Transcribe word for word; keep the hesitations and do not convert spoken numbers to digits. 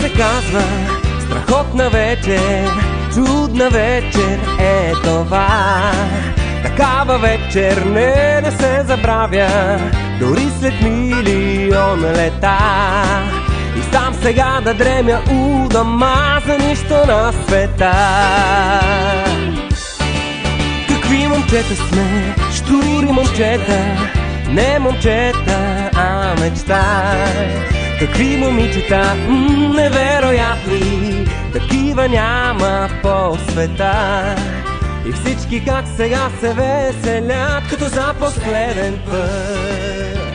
се казва страхотна вечер, чудна вечер е това. Такава вечер не да се забравя, дори след милион лета. И сам сега да дремя у дома за нищо на света. Какви момчета сме, щури момчета, не момчета, а мечта. Какви момичета, м- невероятни, такива няма по света. И всички как сега се веселят, като за последен път.